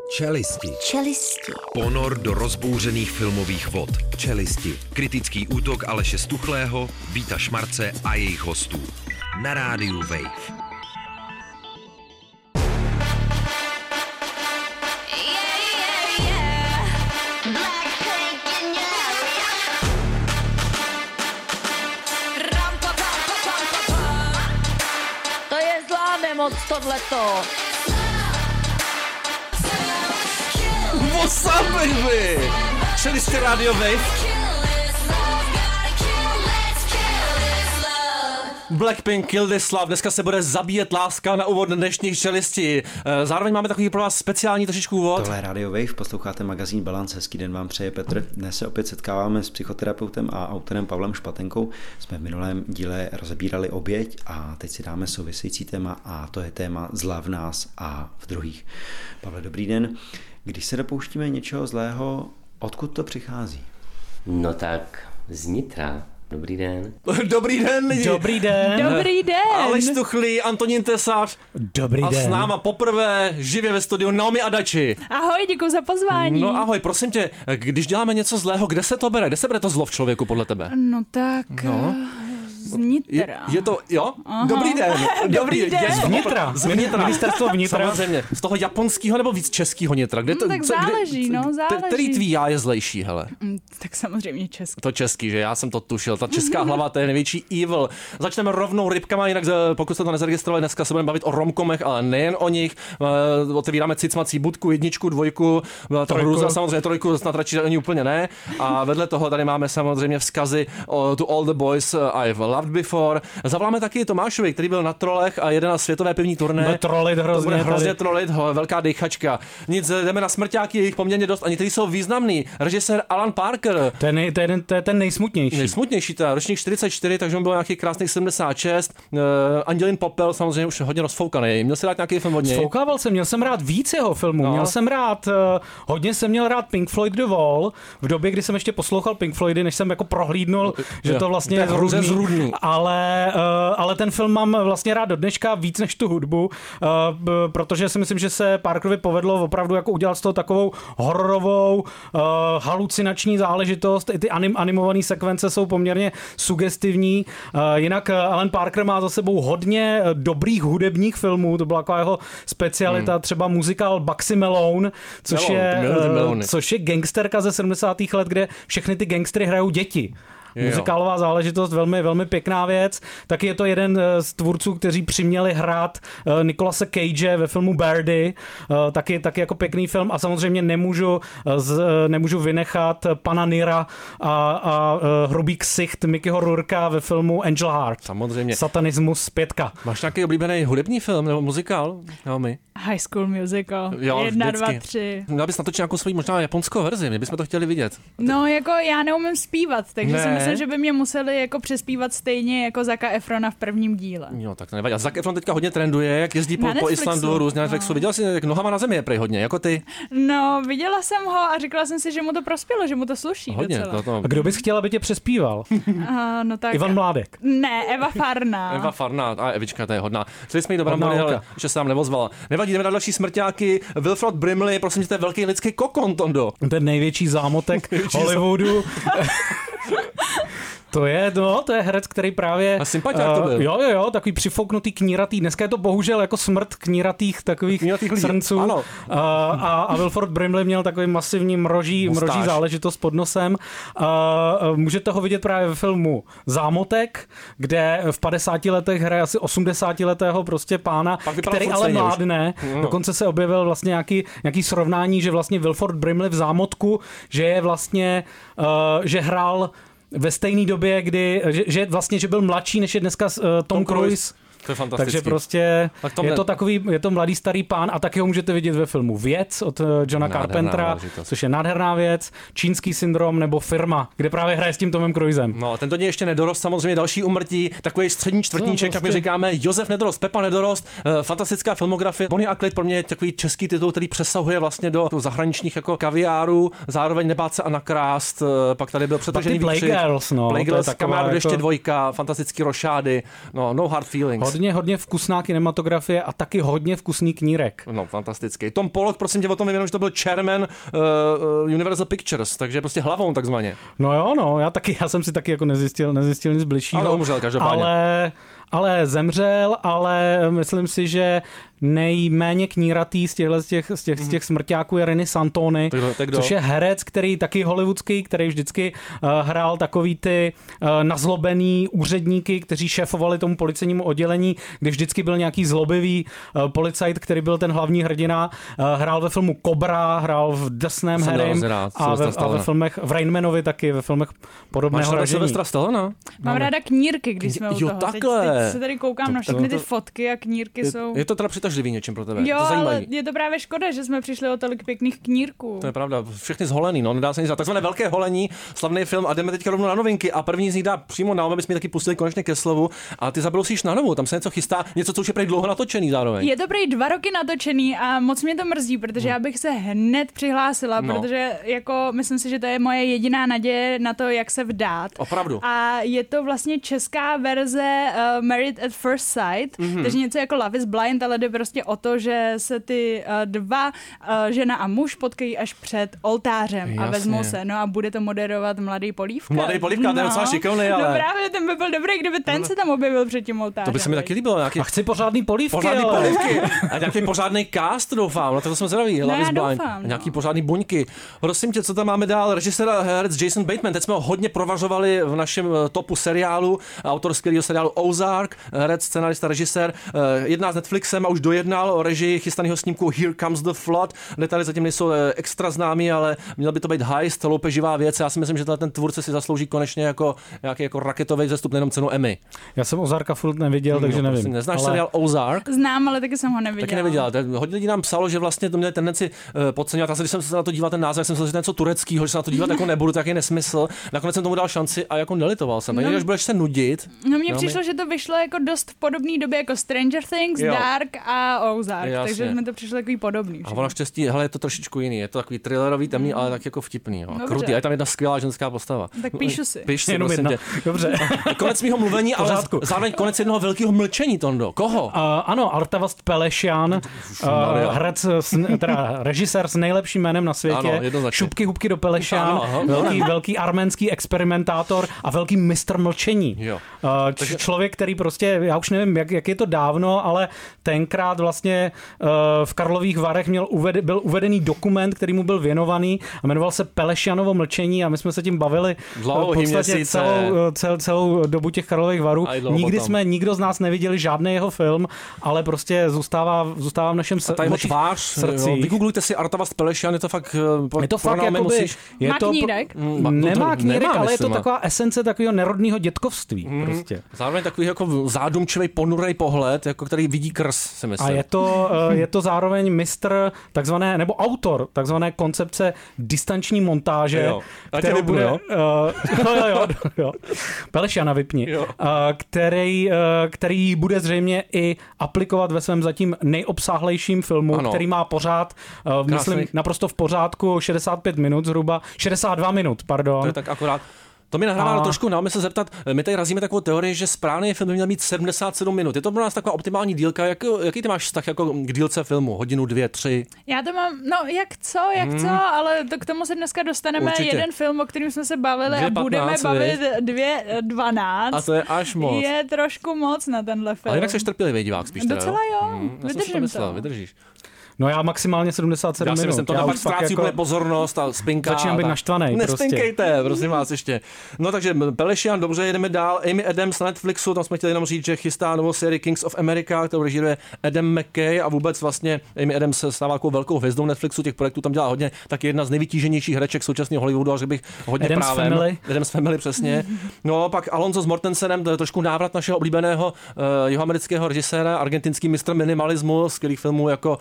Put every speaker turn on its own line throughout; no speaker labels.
Čelisti. Ponor do rozbouřených filmových vod. Čelisti. Kritický útok Aleše Stuchlého, Víta Šmarce a jejich hostů. Na rádiu Wave.
To je zvládne moc tohleto.
What's up, baby? Čelisti Radio Wave. Blackpink Kill This Love. Dneska se bude zabíjet láska na úvod dnešních Čelisti. Zároveň máme takový pro vás speciální trošičku úvod.
Tohle je Radio Wave, posloucháte magazín Balance. Hezký den vám přeje Petr. Dnes se opět setkáváme s psychoterapeutem a autorem Pavlem Špatenkou. Jsme v minulém díle rozebírali oběť a teď si dáme související téma a to je téma zla v nás a v druhých. Pavle, dobrý den. Když se dopouštíme něčeho zlého, odkud to přichází?
No tak znitra. Dobrý den.
Dobrý den, lidi.
Dobrý den.
Dobrý den.
Aleš Stuchlý, Antonín Tesař.
Dobrý
a
den.
s náma poprvé živě ve studiu Naomi Adachi.
Ahoj, děkuji za pozvání.
No ahoj, prosím tě, když děláme něco zlého, kde se to bere? Kde se bere to zlo v člověku podle tebe?
No tak...
No.
Znitra.
Je to, jo? Aha. Dobrý den.
Dobrý den.
Z vnitra. Ministerstvo vnitra.
Samozřejmě. Z toho japonského nebo víc českého nitra? Kde to,
tak záleží, záleží.
Který tvý já je zlejší, hele?
Tak samozřejmě český.
To český, že já jsem to tušil. Ta česká hlava, to je největší evil. Začneme rovnou rybkama, jinak pokud jste to nezaregistrovali, dneska se budeme bavit o romkomech, ale nejen o nich. Otevíráme cicmací budku, 1, 2, ta hruza, samozřejmě 3, snad radši ani úplně ne. A vedle toho tady máme samozřejmě vzkazy to All the Boys I've Loved Before. Zavoláme taky Tomášovi, který byl na trolech a jede na světové pivní turné. Hrozně trolit, velká dejchačka. Nic, jdeme na smrťáky, jich poměrně dost, a někteří jsou významný. Režisér Alan Parker.
To je ten nejsmutnější.
Nejsmutnější, ta ročník 44, takže on byl nějaký krásných 76. Andělin Popel, samozřejmě už hodně rozfoukaný. Měl jsi rád nějaký film od něj?
Sfoukával jsem, měl jsem rád víc jeho filmů. No. Hodně jsem měl rád Pink Floyd The Wall, v době, kdy jsem ještě poslouchal Pink Floydy, než jsem jako prohlídnul, že to vlastně je zrůdný. Ale ten film mám vlastně rád do dneška víc než tu hudbu, protože si myslím, že se Parkerovi povedlo opravdu jako udělat z toho takovou hororovou, halucinační záležitost. I ty animované sekvence jsou poměrně sugestivní. Jinak Alan Parker má za sebou hodně dobrých hudebních filmů, to byla taková jeho specialita, třeba muzikál Bugsy Malone, což je gangsterka ze 70. let, kde všechny ty gangstery hrajou děti. Muzikálová záležitost, velmi, velmi pěkná věc. Taky je to jeden z tvůrců, kteří přiměli hrát Nicolase Cage ve filmu Birdie. Taky jako pěkný film a samozřejmě nemůžu vynechat pana Nira a hrubý ksicht Mickeyho Rourka ve filmu Angel Heart.
Samozřejmě.
Satanismus 5.
Máš nějaký oblíbený hudební film nebo muzikál?
High School Musical. 1, 2, 3.
Měla bys natočit nějakou svoji možná japonskou verzi, my bychom to chtěli vidět.
No jako já neumím zpívat, takže si myslím, že by mě museli jako přespívat stejně jako Zacka Efrona v prvním díle.
Jo, tak to nevadí. A Zac Efron teďka hodně trenduje, jak jezdí po Islandu, různě na Netflixu. Viděla jsi, jak nohama na zemi je prej hodně, jako ty?
No, viděla jsem ho a říkala jsem si, že mu to prospělo, že mu to sluší hodně, docela.
A kdo bys chtěla, aby tě přespíval?
No tak.
Ivan Mládek.
Ne, Eva Farná.
Eva Farná, a Evička, to je hodná. Chtěli jsme jí do Brambory, že se nám nevozvala. Nevadí, jdeme na další smrťáky. Wilford Brimley, prosím tě, to je velký lidský kokon, Tondo.
Ten největší zámotek Hollywoodu. To je herec, který právě...
A sympatiák to byl.
Jo, takový přifouknutý kníratý. Dneska je to bohužel jako smrt kníratých takových srnců.
Ano.
A Wilford Brimley měl takový masivní mroží záležitost pod nosem. Můžete ho vidět právě ve filmu Zámotek, kde v 50 letech hraje asi 80letého prostě pána, který ale mládne. Dokonce se objevil vlastně nějaký srovnání, že vlastně Wilford Brimley v Zámotku, že je vlastně, že hrál ve stejné době, že byl mladší, než je dneska Tom Cruise.
To je fantastický.
Takže prostě je to mladý starý pán a taky ho můžete vidět ve filmu Věc od Johna Carpentera, což je nádherná věc, Čínský syndrom nebo Firma, kde právě hraje s tím Tomem Cruisem.
No, tento dě ještě nedorost, samozřejmě další úmrtí, takový střední čtvrtníček, jak my říkáme, Josef Nedorost, Pepa Nedorost, fantastická filmografie. Bonnie a Clyde pro mě je takový český titul, který přesahuje vlastně do zahraničních jako kaviárů, zároveň Nebát se a nakrást, pak tady byl přetažený výkřik.
Playgirls,
Kamarád ještě 2, fantastický rošády, no Hard Feelings.
hodně vkusná kinematografie a taky hodně vkusný knírek.
No, fantastický. Tom Pollock, prosím tě o tom vyvěnou, že to byl chairman Universal Pictures, takže prostě hlavou takzvaně.
No jo, no, já jsem si taky jako nezjistil nic bližšího.
Ale umřel každopádně.
Ale zemřel, ale myslím si, že nejméně kníratý z těch smrťáků je Renny Santoni, což je herec, který taky hollywoodský, který vždycky hrál takový ty nazlobený úředníky, kteří šéfovali tomu policejnímu oddělení, kde vždycky byl nějaký zlobivý policajt, který byl ten hlavní hrdina. Hrál ve filmu Cobra, hrál v Drsném Harrym a ve filmech, v Rainmanovi taky, ve filmech podobného ražení.
Silvestra Stallona?
Mám ráda knírky, když jsme u toho.
Takhle.
Teď se tady koukám na všechny ty fotky a knírky jsou...
Je to teda přitažlivý něčím pro tebe.
Jo, ale je to právě škoda, že jsme přišli o tolik pěkných knírků.
To je pravda, všechny zholený, no, nedá se nic za takzvané velké holení, slavný film a jdeme teďka rovnou na novinky a první z nich dá přímo na aby jsme taky pustili konečně ke slovu a ty zabrousíš na novou, tam se něco chystá, něco, co už je prej dlouho natočený zároveň.
Je to prej 2 roky natočený a moc mě to mrzí, protože já bych se hned přihlásila, protože jako myslím si, že to je moje jediná naděje na to, jak se vdát.
Opravdu.
A je to vlastně česká verze Married at First Sight, takže něco jako Love is Blind, ale jde prostě o to, že se ty dva, žena a muž, potkají až před oltářem. Jasně. A vezmou se. No a bude to moderovat Mladý Polívka.
Mladý Polívka, ten je docela šikovný, ale...
No právě, ten by byl dobrý, kdyby ten se tam objevil před tím oltářem.
To by se mi taky líbilo. Nějaký...
A chci pořádný polívky,
polívky. A nějaký pořádný cast, doufám. No to jsme zvědaví.
No, já doufám.
A nějaký pořádný buňky. Prosím tě, co tam máme dál? Režisér a herec Jason Bateman. Teď jsme ho hodně provažovali v našem topu seriálu, autor skvělého seriálu Ozark, herec, scenarista, režisér. Jedná s Netflixem a už dojednal o režii chystaného snímku Here Comes the Flood. Detaily zatím nejsou extra známý, ale měl by to být heist, loupeživá věc. Já si myslím, že ten tvůrce si zaslouží konečně jako nějaký jako raketový vzestup, nejenom cenu Emmy.
Já jsem Ozarka furt neviděl, takže nevím.
Prostě neznáš seriál Ozark?
Znám, ale taky jsem ho neviděl.
Taky neviděl. Hodně lidí nám psalo, že vlastně to měli tendenci podceňovat. Já když jsem se na to díval ten název, jsem si myslel, že to je něco tureckého, že se na to dívat jako nebudu, tak je nesmysl. Nakonec jsem tomu dal šanci a jako nelitoval jsem. Takže až budeš se nudit.
No mně přišlo, že to vyšlo jako dost v podobné době jako Stranger Things, Dark a Ozark, takže mi to přišlo takový podobný.
A ono štěstí, hele, je to trošičku jiný, je to takový thrillerový, temný, ale tak jako vtipný, jo. A krutý, a je tam jedna skvělá ženská postava.
Tak píšu si.
Píš si, prosím tě.
Dobře.
Konec mýho mluvení, ale zároveň konec jednoho velkého mlčení, Tondo. Koho?
Ano, Artavast Pelešyan, herec, teda režisér s nejlepším jménem na světě.
Ano,
Šupky, hubky do Pelešyan, velký arménský experimentátor a velký mistr mlčení. Člověk, který prostě, já už nevím, jak je to dávno, ale tenkrát vlastně v Karlových Varech byl uvedený dokument, který mu byl věnovaný a jmenoval se Pelešyanovo mlčení a my jsme se tím bavili v podstatě celou dobu těch Karlových Varů. Nikdo z nás neviděli žádný jeho film, ale prostě zůstává v našem srdci.
Vygooglujte si Artavast Pelešyan, je to fakt
jakoby, má knírek?
Nemá knírek, ale je to taková esence takového nerodného dětkovství. Prostě.
Zároveň takový jako zádumčivý ponurej pohled, jako který vidí krz, si myslím.
A je to zároveň mistr takzvané, nebo autor takzvané koncepce distanční montáže, kterou bude... Jo. Pelešyana vypni. Který bude zřejmě i aplikovat ve svém zatím nejobsáhlejším filmu, který má pořád, myslím, naprosto v pořádku 65 minut zhruba, 62 minut, pardon.
To je tak akorát. To mi nahrává trošku na mysl zeptat, my tady razíme takovou teorii, že správný film by měl mít 77 minut. Je to pro nás taková optimální dílka, jaký ty máš vztah jako k dílce filmu? Hodinu, 2, 3?
Já to mám, jak co, ale k tomu se dneska dostaneme. Určitě. Jeden film, o kterém jsme se bavili 2, a budeme bavit 2:12.
A to je až moc.
Je trošku moc na tenhle film.
Ale jinak seš trpělivý divák spíš.
Docela jo, vydržím to.
Vydržíš.
No já maximálně 77 minut.
Já si myslím, to tam ztrácí úplně pozornost a spinká.
Začínám být naštvanej.
Nespinkejte, prosím vás ještě. No takže Pelešyan, dobře, jedeme dál. Amy Adams na Netflixu, tam jsme chtěli jenom říct, že chystá novou sérii Kings of America, kterou režíruje Adam McKay a vůbec vlastně Amy Adams se stává takovou velkou hvězdou Netflixu, těch projektů tam dělá hodně, taky jedna z nejvytíženějších hereček současného Hollywoodu, a řekl bych hodně právem. Adams Family, přesně. No pak Alonso s Mortensenem, to je trošku návrat našeho oblíbeného jihoamerického režiséra, argentinský mistr minimalismu, skvělých filmů jako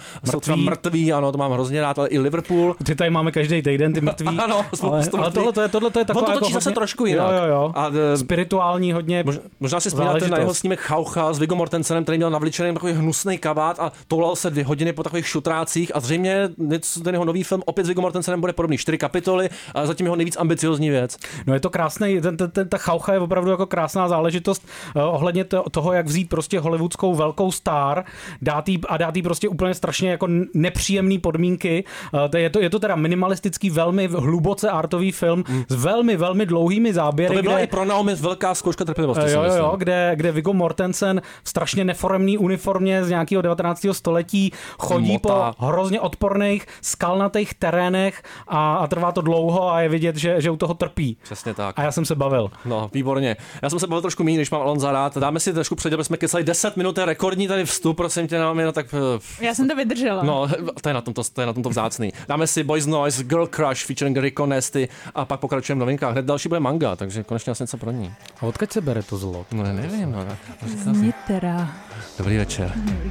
mrtví, ano, to mám hrozně rád, ale i Liverpool.
Ty tady máme každý týden ty mrtví.
Ano,
ale tohle je taková
to točí
jako
zase trošku jinak.
Jo.
A,
spirituální hodně.
Možná si vzpomínáte na jeho snímek Chaucha s Viggo Mortensenem, který měl navličený takový hnusný kabát a toulal se 2 hodiny po takových šutrácích a zřejmě ten jeho nový film opět s Viggo Mortensenem bude podobný, 4 kapitoly a zatím jeho nejvíc ambiciozní věc.
No je to krásný, ta Chaucha je opravdu jako krásná záležitost ohledně toho, jak vzít prostě hollywoodskou velkou star, dát jí prostě úplně strašně jako nepříjemné podmínky. Je to teda minimalistický, velmi hluboce artový film s velmi, velmi dlouhými záběry.
To by byla i pro Naomi velká zkouška trpělivosti.
Jo, kde Viggo Mortensen v strašně neforemní uniformě z nějakého 19. století chodí po hrozně odporných skalnatých terénech a trvá to dlouho a je vidět, že u toho trpí.
Přesně tak.
A já jsem se bavil.
No, výborně. Já jsem se bavil trošku méně, když mám Alonza rád. Dáme si trošku předěl, jsme kecali 10 minut, je rekordní tady vstup, prosím tě, no tak...
Já jsem to vydržela.
No, to je na tomto vzácný. Dáme si Boys Noise, Girl Crush, featuring Rico Nasty a pak pokračujeme v novinkách. Hned další bude manga, takže konečně asi něco pro ní.
A odkud se bere to zlo?
No, nevím. No,
z nitra.
Dobrý večer.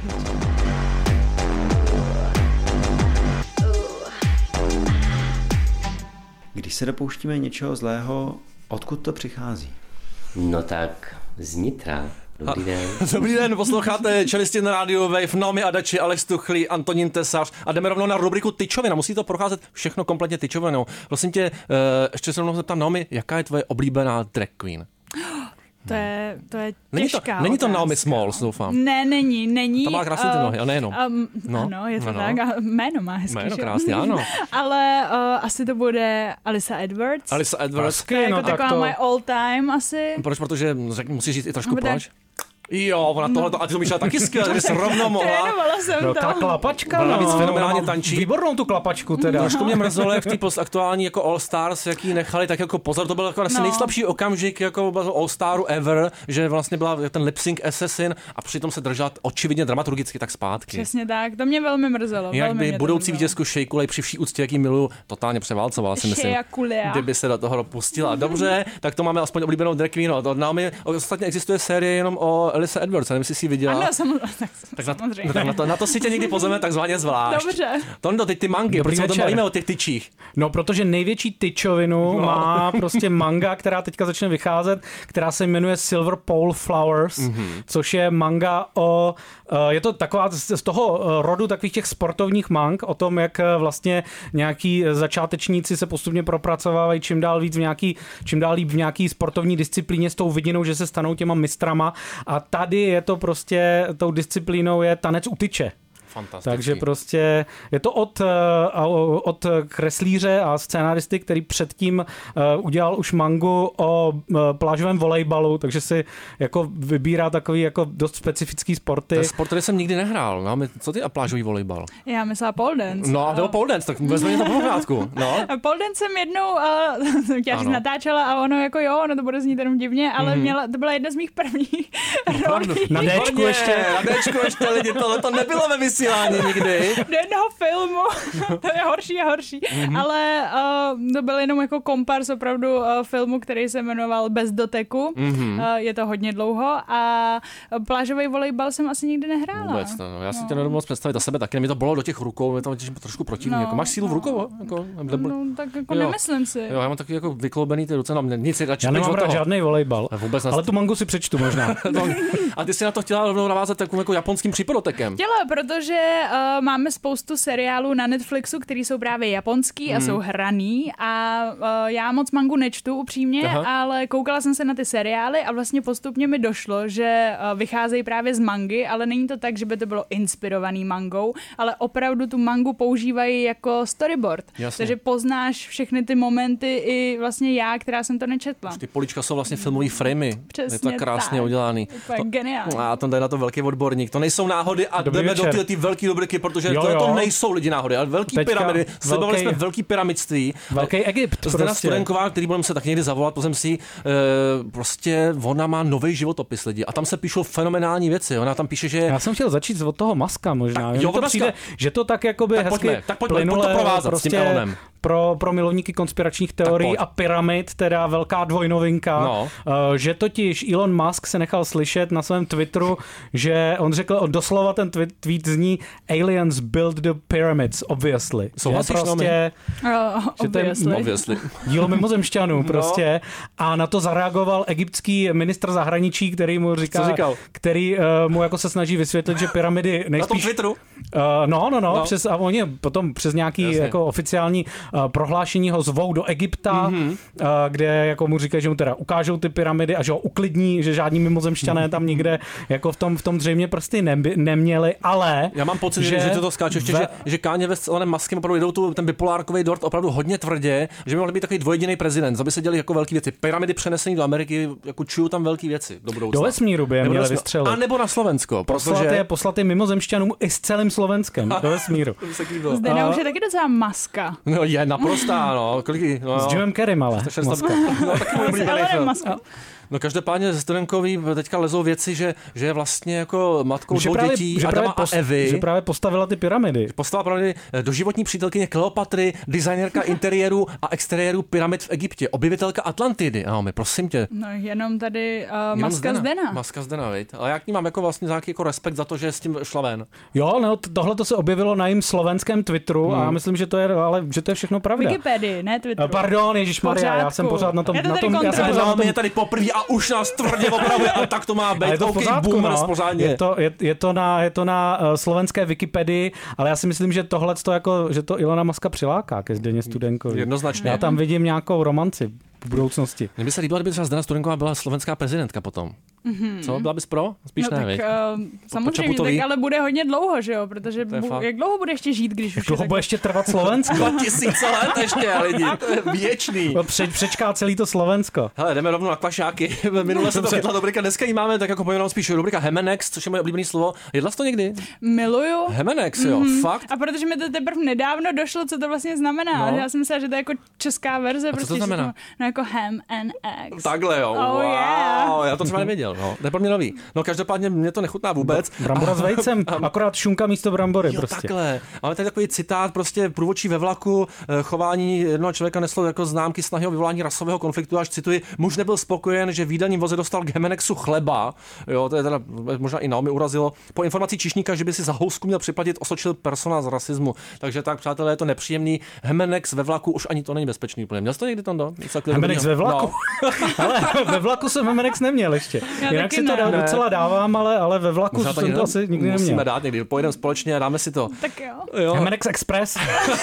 Když se dopouštíme něčeho zlého, odkud to přichází?
No tak z nitra. Dobrý den.
Dobrý den, posloucháte Čelisti na rádiu Wave, Naomi Adachi, Alex Tuchlý, Antonín Tesař a jdeme rovnou na rubriku Tyčovina. Musí to procházet všechno kompletně tyčovinou. Prosím tě, ještě se rovnou zeptám, Naomi, jaká je tvoje oblíbená drag queen?
To je těžká
Není to
otázka.
Naomi Smalls, doufám.
Ne, není.
Ta má krásný ty nohy, a nejenom.
Ano, je to tak. A jméno má hezký.
Jméno krásný, ano.
Ale asi to bude Alyssa Edwards.
Alyssa Edwards.
To je jako taková moje all time asi.
Proč? Protože musíš říct i trošku proč? Jo, ona tohleto, a ty to myšlela taky skvěle, že jsi rovno mohla.
Trénovala jsem to.
Ta klapačka,
ona víc fenomenálně tančí.
Výbornou tu klapačku teda.
Trošku mě mrzelo, jak v té postaktuální jako All Stars, jak ji nechali, tak jako pozor, to byl jako asi nejslabší okamžik jako All Staru ever, že vlastně byla ten lip sync assassin a přitom se držela očividně dramaturgicky tak zpátky.
Přesně tak, to mě velmi mrzelo.
Jak by budoucí vítězku Shea Coulee při vší úctě, jaký miluju, totálně převálcovala, si myslím. Kdyby se do toho dopustila. Dobře, tak to máme aspoň oblíbenou drag queen. To Naomi, ostatně existuje série jenom o Alyssa Edwards, nevím, jestli jsi viděla.
Ano, samozřejmě.
Tak na to si tě někdy pozveme takzvaně zvlášť.
Dobře.
Tondo, teď ty mangy, proč se o tom bavíme o těch tyčích?
No, protože největší tyčovinu má prostě manga, která teďka začne vycházet, která se jmenuje Silver Pole Flowers, což je manga je to taková z toho rodu takových těch sportovních mang, o tom, jak vlastně nějaký začátečníci se postupně propracovávají čím dál líp v nějaký sportovní disciplíně s tou vidinou, že se stanou těma mistrama a tady je to prostě, tou disciplínou je tanec u tyče. Takže prostě je to od kreslíře a scénaristy, který předtím udělal už mangu o plážovém volejbalu, takže si jako vybírá takový jako dost specifický sporty.
To je sport, který jsem nikdy nehrál. No, co ty a plážový volejbal?
Já myslela pole dance.
No, nebo pole dance, tak vezme to po pořádku. No.
Pole dance jsem jednou natáčela a ono to bude znít jenom divně, ale to byla jedna z mých prvních rolí.
Na Dčku ještě
lidi, to nebylo ve vysílání nikdy.
Do jednoho filmu, to je horší a horší, ale to byl jenom jako kompars opravdu filmu, který se jmenoval Bez doteku, je to hodně dlouho a plážový volejbal jsem asi nikdy nehrála.
Vůbec to, já si tě nedobu moc představit a sebe taky, mi to bylo do těch rukou, mi to trošku protivný, jako máš sílu v rukou? Jako,
tak jako nemyslím si.
Jo, já mám taky jako vykloubený ty ruce, nic si radši.
Já nemám rád žádný volejbal, ale tu mangu si přečtu možná.
A ty si na to chtěla rovnou navázat takovým jako japonským přípodotekem.
Chtěla, protože máme spoustu seriálů na Netflixu, který jsou právě japonský a jsou hraný a já moc mangu nečtu upřímně, ale koukala jsem se na ty seriály a vlastně postupně mi došlo, že vycházejí právě z mangy, ale není to tak, že by to bylo inspirovaný mangou, ale opravdu tu mangu používají jako storyboard.
Jasně.
Takže poznáš všechny ty momenty i vlastně já, která jsem to nečetla.
Ty polička jsou vlastně filmový framey.
Přesně,
je to krásně udělaný.
Úplně geniální.
A to jde na to velký odborník. To nejsou náhody a jdeme do ty velké rubriky, protože to nejsou lidi náhody, ale velký pyramidy. Slibovali jsme velký pyramidství.
Velký Egypt.
Zdena Studenková, který budeme se tak někdy zavolat, pozem si, prostě ona má nový životopis lidi a tam se píšou fenomenální věci. Ona tam píše, že...
Já jsem chtěl začít od toho Maska možná. To přijde, že to tak jakoby hezky
plynule
prostě pro milovníky konspiračních teorií a pyramid, teda velká dvojnovinka, že totiž Elon Musk se nechal slyšet na svém Twitteru, že on řekl, doslova ten tweet zní Aliens build the pyramids, obviously.
Souhlasíš
prostě,
obviously.
Dílo mimozemšťanů prostě. A na to zareagoval egyptský ministr zahraničí, který mu říkal? Který mu jako se snaží vysvětlit, že pyramidy nejspíš...
Na tom Twitteru?
No. A oni potom přes nějaký jako oficiální prohlášení ho zvou do Egypta, kde jako mu říkají, že mu teda ukážou ty pyramidy a že ho uklidní, že žádní mimozemšťané tam nikde jako v tom zřejmě prostě neměli, ale...
Já mám pocit, že to skáče ještě, že Kanye West s Elonem Muskem opravdu jedou ten bipolárkový dort opravdu hodně tvrdě, že by mohl být takový dvojjediný prezident, aby se děli jako velké věci. Pyramidy přenesení do Ameriky, jako čují tam velké věci do budoucna.
Do vesmíru by je měli vystřelit.
A nebo na Slovensko.
Poslat je mimozemšťanům i s celým Slovenskem do vesmíru.
Zdena už je taky docela maska.
No je naprostá,
S Jimem Carreym, ale.
Taky můj oblíbený film. No každopádně ze Studenkový teďka lezou věci, že je vlastně jako matkou dvou dětí, Adama a Evy.
Že právě postavila ty pyramidy.
Postavila pyramidy doživotní přítelkyně Kleopatry, designérka interiéru a exteriéru pyramid v Egyptě, objevitelka Atlantidy. Naomi, prosím tě.
No jenom tady maska Zdena.
Maska Zdena, viď? Ale jak ní mám jako vlastně nějaký jako respekt za to, že s tím šla ven.
Jo, no tohle to se objevilo na jejím slovenském Twitteru a myslím, že to je všechno pravda.
Wikipedii, ne Twitteru.
Pardon, ježišmarja, já jsem pořád na tom.
Je tady poprvé a už nás tvrdě opravuje, ale tak to má být.
Je to je to na slovenské Wikipedii, ale já si myslím, že tohle že to Ilona Muska přiláká ke Zdeně Studenkovi.
Jednoznačně.
Já tam vidím nějakou romanci v budoucnosti.
Mně by se líbilo, kdyby třeba Zdena Studenková byla slovenská prezidentka potom. Co? Byla bys pro? Spíš ne,
tak, samozřejmě, tak ale bude hodně dlouho, že jo? Protože jak dlouho bude ještě žít, když
jak dlouho bude ještě trvat Slovensko?
2000 let ještě, lidi. To je věčný.
Přečká celý to Slovensko.
Hele, jdeme rovnou na kvašáky. Minule se to chytla rubrika, dneska jí máme tak jako pojmenou spíš rubrika Hemenex, což je moje oblíbené slovo. Jedla jsi to někdy?
Miluju.
Hemenex, jo, fakt.
A protože mi to teprve nedávno došlo, co to vlastně znamená. No. Já jsem myslela, že to je jako česká verze.
A co to znamená?
No jako ham and eggs.
Takhle jo.
Oh,
wow.
Yeah.
Já to třeba nevěděl, no. To je pro mě nový. No každopádně mě to nechutná vůbec.
Brambora s vejcem, akorát šunka místo brambory prostě.
Takhle. Máme tady takový citát, prostě průvodčí ve vlaku, chování jednoho člověka neslo jako známky snahy o vyvolání rasového konfliktu, až cituji, muž nebyl spokojen, že v jídelním voze dostal k Hemenexu chleba. Jo, to je teda možná i Naomi urazilo. Po informaci číšníka, že by si za housku měl připlatit, osočil personál z rasismu. Takže tak, přátelé, je to nepříjemný. Hemenex ve vlaku už ani to není bezpečný úplně. Měl jsi to někdy, Tondo?
Hemenex ve vlaku? No. Ale ve vlaku jsem Hemenex neměl ještě. Jinak si to docela dávám, ale ve vlaku jsem to asi nikdy neměl.
Musíme dát někdy, pojedeme společně a dáme si to.
Tak jo.
Hemenex Express.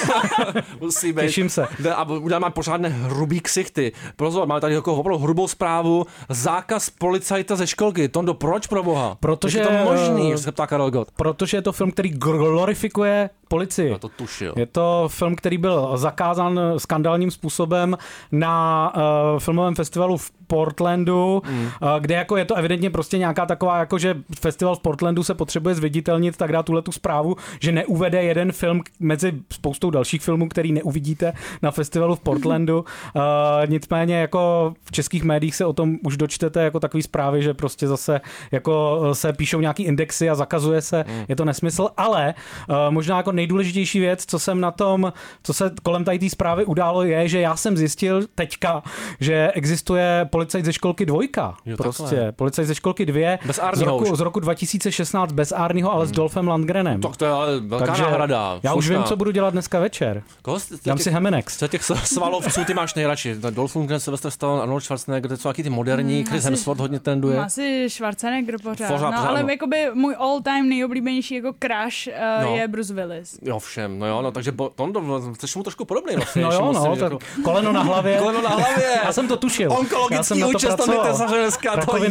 Musí být.
Těším se.
A uděláme pořádné hrubý ksichty. Pozor, máme tady jako opravdu hrubou zprávu. Zákaz policajta ze školky. Tondo, proč pro boha?
Protože
je to možný, se ptá Karel Gott.
Protože je to film, který glorifikuje policii.
Já to tušil.
Je to film, který byl zakázán skandálním způsobem na filmovém festivalu v Portlandu, kde jako je to evidentně prostě nějaká taková, jako že festival v Portlandu se potřebuje zviditelnit, tak dá tuhletu zprávu, že neuvede jeden film mezi spoustou dalších filmů, který neuvidíte na festivalu v Portlandu. Nicméně jako v českých médiích se o tom už dočtete jako takový zprávy, že prostě zase jako se píšou nějaký indexy a zakazuje se, je to nesmysl, ale možná jako nejdůležitější věc, co jsem na tom, co se kolem tady té zprávy událo, je, že já jsem zjistil teďka, že existuje Policajt ze školky 2. Prostě. Policajt ze školky 2 z roku 2016 bez Arnieho, ale s Dolphem Lundgrenem.
Tak to je ale velká náhrada.
Já už vím, co budu dělat dneska večer. Dám si Hemenex.
Co těch svalovců ty máš nejradši? Dolph Lundgren, Sylvester Stallone, Arnold Schwarzenegger, to jsou taky ty moderní, Chris Hemsworth hodně trenduje.
Asi Schwarzenegger pořád. No, ale jakoby můj all-time nejoblíbenější jako crush je Bruce Willis.
Jo, všem, no takže Tondo, chceš mu trošku podobný vlastně.
No jo, no, tak koleno na hlavě.
Koleno na hlavě.
Já jsem to tušil.
Onkologický účast, to netesaře dneska, to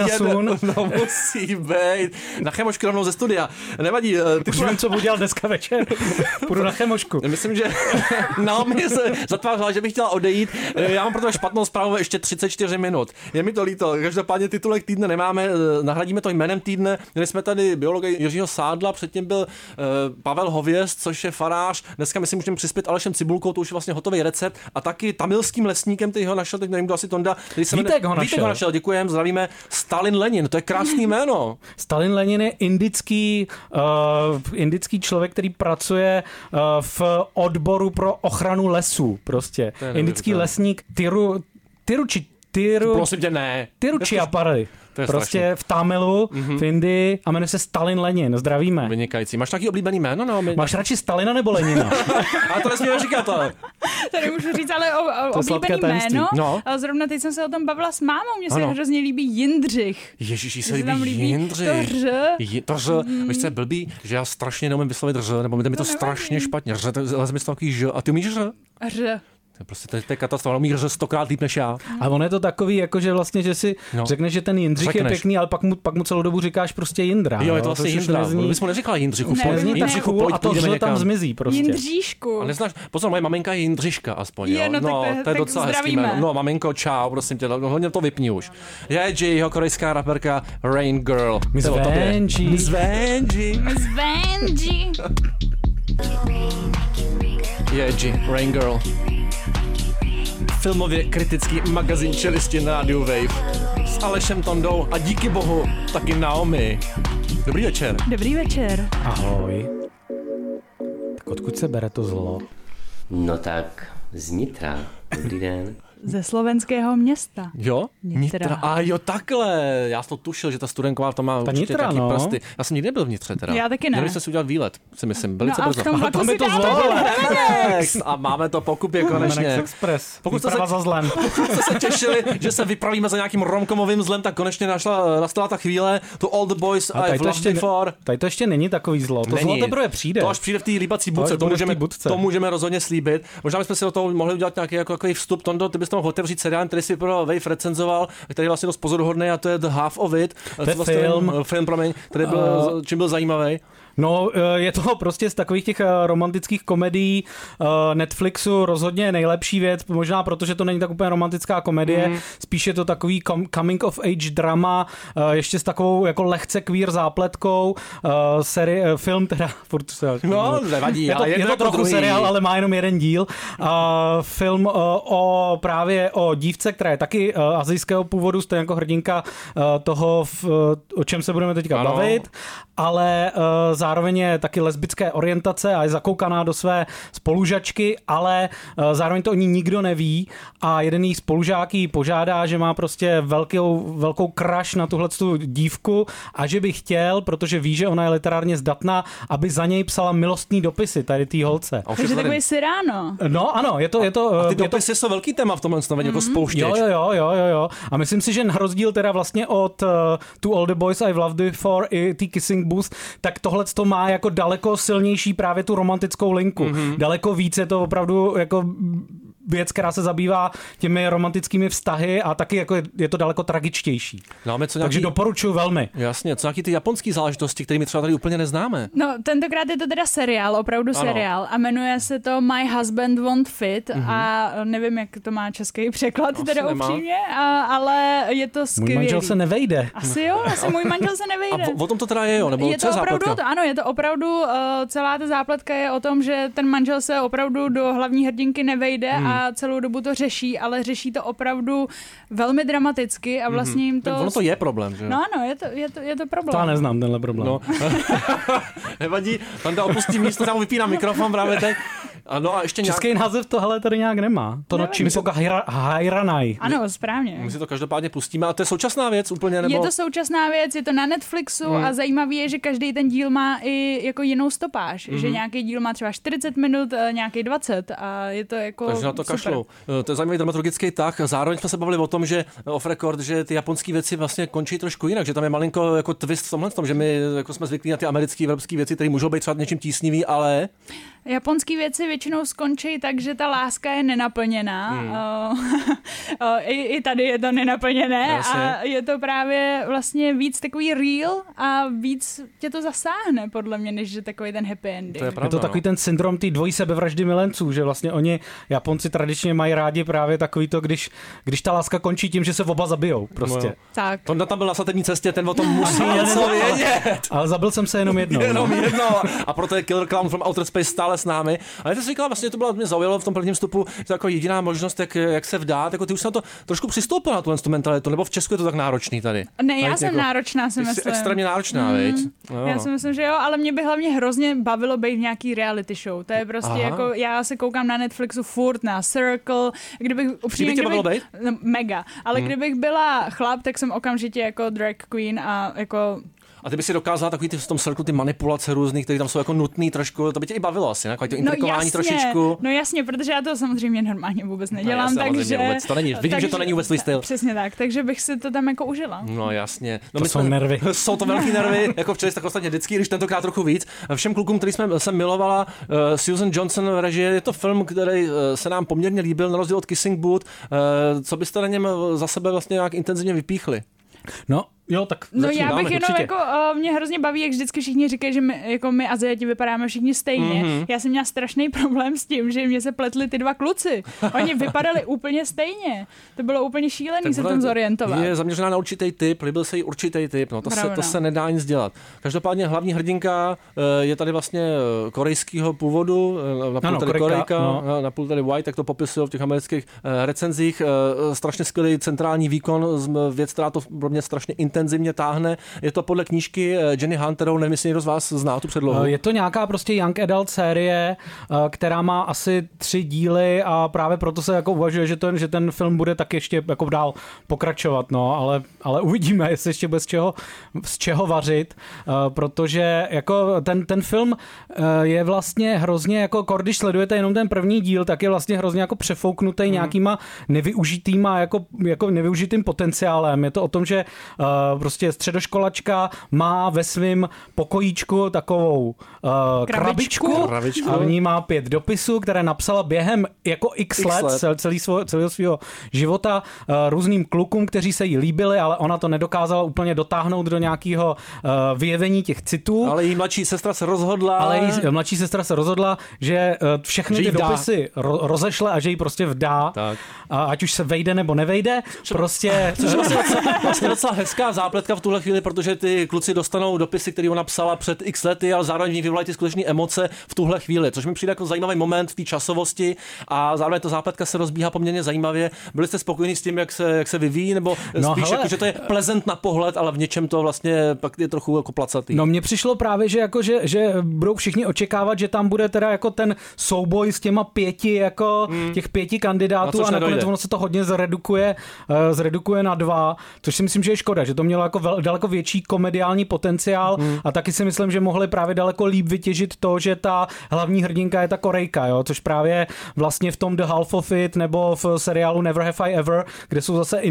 musí být. Na chemošku rovnou ze studia. Nevadí.
Už vím, co budu dělat dneska večer. Půjdu na chemošku.
Myslím, že Naomi se zatvářila, že bych chtěla odejít. Já mám pro to špatnou zprávu ještě 34 minut. Je mi to líto. Každopádně titulek týdne nemáme, nahradíme to jménem týdne. Měli jsme tady biologa Jiřího Sádla, předtím byl Pavel Hověz, což je farář. Dneska myslím, můžeme přispět Alešem Cibulkou, to už je vlastně hotový recept. A taky tamilským lesníkem, který ho našel, teď nevím, kdo asi Tonda.
Vítek ho našel,
děkujeme, zdravíme. Stalin Lenin, to je krásný jméno.
Stalin Lenin je indický člověk, který pracuje v odboru pro ochranu lesů, prostě. Indický lesník
Prosím tě, ne.
Tiručiapari. Prostě strašný. V Tamilu, v Indii a jmenuje se Stalin Lenin. Zdravíme.
Vynikající. Máš taky oblíbený jméno? No,
máš radši Stalina nebo Lenina?
Ale to nesmíme říkat, ale.
To nemůžu říct, ale oblíbený jméno. No. Zrovna teď jsem se o tom bavila s mámou. Mně se hrozně líbí Jindřich.
Ježiši, se líbí Jindřich. To ř. Víš, co je blbý? Že já strašně neumím vyslovit ř, nebo mi to strašně špatně. Ř, leze mi z toho takový ž. A ty umíš ř?
Ř.
Prostě to je katastrofa, umíš ř 100krát líp než já.
A ono je to takový, jako že vlastně, že si řekneš, že ten Jindřich je pěkný, ale pak mu celou dobu říkáš prostě Jindra.
Jo, je to vlastně Jindra. My bychom neříkala Jindřichu.
A to ř tam zmizí prostě.
Jindříšku.
A neznáš, pozor, moje maminka je Jindřiška aspoň.
No,
to je docela hezký jméno. No, maminko, čau, prosím tě, hodně to vypni už. Je jeho korejská raperka Rain Girl.
Miss Vanjie.
Je Rain Girl. Filmově kritický magazín Čelisti na Radio Wave s Alešem Tondou a díky bohu taky Naomi. Dobrý večer.
Dobrý večer.
Ahoj. Tak odkud se bere to zlo?
No tak z Nitra. Dobrý den.
Ze slovenského města.
Jo? Nitra. A jo, takhle. Já jsem to tušil, že ta studenková to má určitě taky prsty. Já jsem nikdy nebyl v Nitře teda.
Já taky ne.
Měli jsme si udělat výlet, si myslím. Velice brzo.
To mi to zlo.
A máme to pokupě konečně.
Express.
Pokud jste se těšili, že se vypravíme za nějakým romkomovým zlem, tak konečně nastala ta chvíle. To All the Boys I've loved before.
Tady to ještě není takový zlo. To zlo teprve přijde.
To až přijde v té líbací budce. To můžeme rozhodně slíbit. Možná bychom si do toho mohli udělat nějaký jako vstup. Tondo, ty bys to mohl otevřít seriál, který si pro Wave recenzoval, který je vlastně dost pozoruhodný, a to je The Half of It.
To je
film, promiň, který čím byl zajímavý.
No, je to prostě z takových těch romantických komedií Netflixu rozhodně nejlepší věc, možná protože to není tak úplně romantická komedie, spíš je to takový coming of age drama, ještě s takovou jako lehce queer zápletkou, film teda,
no, nevadí,
je to trochu seriál, ale má jenom jeden díl. Film právě o dívce, která je taky asijského původu, stejně jako hrdinka toho, o čem se budeme teďka bavit, ale zároveň je taky lesbické orientace a je zakoukaná do své spolužačky, ale zároveň to o ní nikdo neví a jeden jí spolužák jí požádá, že má prostě velkou crush na tuhletu dívku a že by chtěl, protože ví, že ona je literárně zdatná, aby za něj psala milostný dopisy tady té holce.
Takže takový Cyrano.
No ano, je to...
A ty dopisy jsou velký téma v tomhle stavu, jako spouštěč.
Jo. A myslím si, že na rozdíl teda vlastně od To All the Boys I've Loved Before i ty Kissing Booth, tak tohle to má jako daleko silnější právě tu romantickou linku. Daleko víc je to opravdu jako věc, která se zabývá těmi romantickými vztahy a taky jako je to daleko tragičtější. Takže doporučuji velmi.
Jasně, co nějaký ty japonský záležitosti, které my třeba tady úplně neznáme.
No, tentokrát je to teda seriál, opravdu seriál a jmenuje se to My Husband Won't Fit a nevím, jak to má český překlad, teda upřímně, ale je to skvělý.
Můj manžel se nevejde.
Asi můj manžel se nevejde.
A o tom to teda je, jo? Nebo
je to opravdu, je to opravdu, celá ta zápletka je o tom, že ten manžel se opravdu do hlavní hrdinky nevejde a celou dobu to řeší, ale řeší to opravdu velmi dramaticky a vlastně jim to...
Ono to je problém, že?
No ano, je to problém.
To já neznám tenhle problém. No.
Nevadí, Tanda opustí místo, tam vypíná mikrofon právě teď. Ano, a ještě
český název tohle tady nějak nemá. To na čím jsou Hajranaj.
Ano, správně.
My si to každopádně pustíme. A to je současná věc úplně? Nebo...
Je to současná věc, je to na Netflixu a zajímavý je, že každý ten díl má i jako jinou stopáž. Že nějaký díl má třeba 40 minut, nějaký 20 a je to jako
takže na to kašlou. To je zajímavý dramaturgický tah. Zároveň jsme se bavili o tom, že off record, že ty japonské věci vlastně končí trošku jinak, že tam je malinko jako twist v tomhle, že my jako jsme zvyklí na ty americké, evropské věci, které můžou být třeba něčím tísnivý, ale
japonské věci většinou skončí tak, že ta láska je nenaplněná. I tady je to nenaplněné.
Jasně.
A je to právě vlastně víc takový real a víc tě to zasáhne, podle mě, než že takový ten happy ending.
To je pravda,
Je to takový ten syndrom té dvojí sebevraždy milenců, že vlastně oni, Japonci tradičně mají rádi právě takový to, když ta láska končí tím, že se oba zabijou prostě.
No.
Tak.
Tonda tam byl na svatební cestě, ten o tom musí něco vědět.
Ale zabil jsem se jenom jednou.
Jenom jedno. A proto je Killer Clown from Outer Space stále s námi. Ale ty jsi říkala, vlastně to bylo, mě zaujalo v tom prvním vstupu, že to jako jediná možnost, jak se vdát. Jako ty už se na to trošku přistoupila na tu mentalitu, nebo v Česku je to tak náročný tady?
Ne, já jsem náročná, si
Ty jsi
myslím.
extrémně náročná, viď? No.
Já si myslím, že jo, ale mě by hlavně hrozně bavilo být v nějaký reality show. To je prostě jako, já se koukám na Netflixu furt na Circle, kdybych upřímně...
Kdyby tě bavilo být?
No, mega. Ale kdybych byla chlap, tak jsem okamžitě jako drag queen a jako...
A ty by si dokázala takový v tom Circle ty manipulace různých, které tam jsou jako nutný trošku, to by tě i bavilo asi, ne? To intrikování trošičku.
No jasně, protože já to samozřejmě normálně vůbec nedělám,
no,
takže...
Vůbec to není. Vidím, že to není vůbec tvůj styl.
Přesně tak, takže bych si to tam jako užila.
No jasně. No,
To jsou nervy.
Jsou to velký nervy, jako včera tak ostatně vždycky, když tentokrát trochu víc. Všem klukům, který jsem milovala, Susan Johnson režie, je to film, který se nám poměrně líbil, na rozdíl od Kissing Booth. Co byste na něm za sebe vlastně nějak intenzivně vypíchli?
No, jo, tak
No
začnu,
já bych
dáme,
jenom
určitě.
jako, mě hrozně baví, jak vždycky všichni říkají, že my Aziati vypadáme všichni stejně. Já jsem měla strašný problém s tím, že mě se pletli ty dva kluci. Oni vypadali úplně stejně. To bylo úplně šílený se v tom zorientovat.
Je zaměřená na určitý typ, líbil se jí určitý typ, no to se nedá nic dělat. Každopádně hlavní hrdinka je tady vlastně korejského původu, napůl tady Korejka, napůl tady white, tak to popisují v těch amerických recenzích. Strašně skvělý centrální výkon, věc, která to pro mě strašně intenzivně táhne. Je to podle knížky Jenny Hunterovou, nevím, jestli někdo z vás zná tu předlohu.
Je to nějaká prostě young adult série, která má asi 3 díly a právě proto se jako uvažuje, že ten film bude tak ještě jako dál pokračovat, no, ale uvidíme, jestli ještě bez z čeho vařit, protože jako ten film je vlastně hrozně jako, když sledujete jenom ten první díl, tak je vlastně hrozně jako přefouknutý nějakýma nevyužitýma jako nevyužitým potenciálem. Je to o tom, že prostě středoškolačka má ve svém pokojíčku takovou krabičku a v ní má 5 dopisů, které napsala během jako x let. Celého svého života různým klukům, kteří se jí líbili, ale ona to nedokázala úplně dotáhnout do nějakého vyjevení těch citů.
Ale její mladší sestra se rozhodla, že všechny ty dopisy rozešle a že jí prostě vdá. Tak. A ať už se vejde nebo nevejde, prostě... Což je vlastně docela hezká zápletka v tuhle chvíli, protože ty kluci dostanou dopisy, které ona psala před x lety, ale zároveň v ní vyvolají ty skutečné emoce v tuhle chvíli, což mi přijde jako zajímavý moment v té časovosti a zároveň ta zápletka se rozbíhá poměrně zajímavě. Byli jste spokojení s tím, jak se vyvíjí, nebo spíš jako, že to je pleasant na pohled, ale v něčem to vlastně pak je trochu jako placatý?
No mně přišlo právě, že budou všichni očekávat, že tam bude teda jako ten souboj s těma 5 těch 5 kandidátů a nakonec ono se to hodně zredukuje na 2, což si myslím, že je škoda, že to mělo jako daleko větší komediální potenciál a taky si myslím, že mohli právě daleko líp vytěžit to, že ta hlavní hrdinka je ta Korejka, jo, což právě vlastně v tom The Half of It nebo v seriálu Never Have I Ever, kde jsou zase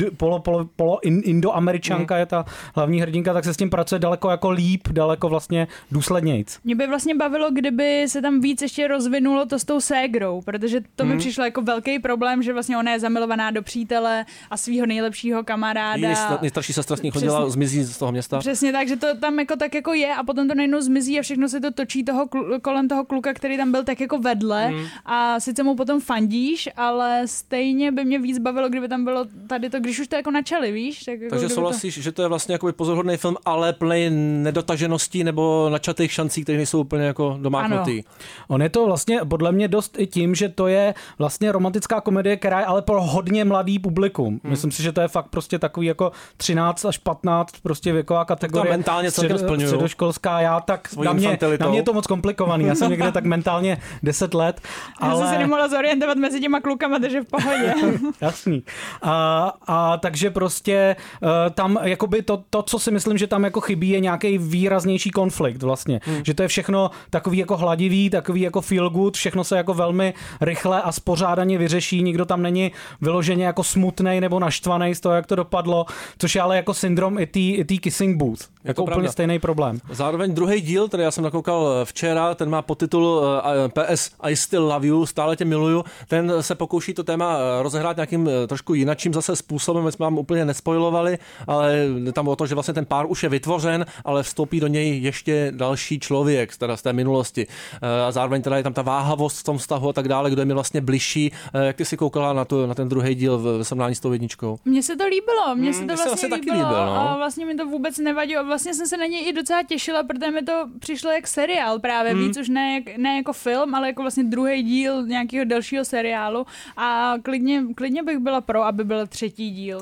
indoameričanka je ta hlavní hrdinka, tak se s tím pracuje daleko jako líp, daleko vlastně důslednějc.
Mě by vlastně bavilo, kdyby se tam víc ještě rozvinulo to s tou ségrou, protože to mi přišlo jako velký problém, že vlastně ona je zamilovaná do přítele a svého nejlepšího kamaráda.
Nejstarší sestra s ní chodila, zmizí z toho města.
Přesně tak, že to tam jako tak jako je a potom to najednou zmizí a všechno se to točí kolem toho kluka, který tam byl tak jako vedle a sice mu potom fandíš, ale stejně by mě víc bavilo, kdyby tam bylo tady to, když už to jako načali, víš? Tak jako
takže souhlasíš, že to je vlastně jako pozoruhodný film, ale plný nedotažeností nebo načatých šancí, které nejsou úplně jako domáknutý.
On je to vlastně podle mě dost i tím, že to je vlastně romantická komedie, která je ale pro hodně mladý publikum. Myslím si, že to je fakt prostě takový jako 13 až 15 prostě věková kategorie.
To mentálně celkem splňuju.
Středoškolská, já tak na mě je to moc komplikovaný. Já jsem někde tak mentálně 10 let.
Já jsem se nemohla zorientovat mezi těma klukama, takže v pohodě.
Jasný. A takže prostě tam jakoby to, co si myslím, že tam jako chybí, je nějaký výraznější konflikt vlastně. Že to je všechno takový jako hladivý, takový jako feel good, všechno se jako velmi rychle a spořádaně vyřeší, nikdo tam není vyloženě jako smutnej nebo naštvaný z toho, jak to dopadlo, což je ale jako syndrom i tý Kissing Booth. Jako úplně stejný problém.
Zároveň druhý díl, který já jsem nakoukal včera, ten má podtitul PS I Still Love You, stále tě miluju. Ten se pokouší to téma rozehrát nějakým trošku jinakým zase způsobem, my jsme vám úplně nespoilovali, ale tam o to, že vlastně ten pár už je vytvořen, ale vstoupí do něj ještě další člověk teda z té minulosti. A zároveň teda je tam ta váhavost v tom vztahu a tak dále, kdo je mi vlastně bližší. Jak ty si koukala na ten druhý díl v srovnání s tou jedničkou?
Mně se to líbilo, mně se to vlastně líbilo.
No.
A vlastně mi to vůbec nevadilo. Vlastně jsem se na něj i docela těšila, protože mi to přišlo jak seriál právě, víc už ne jako film, ale jako vlastně druhý díl nějakého dalšího seriálu a klidně bych byla pro, aby byl třetí díl.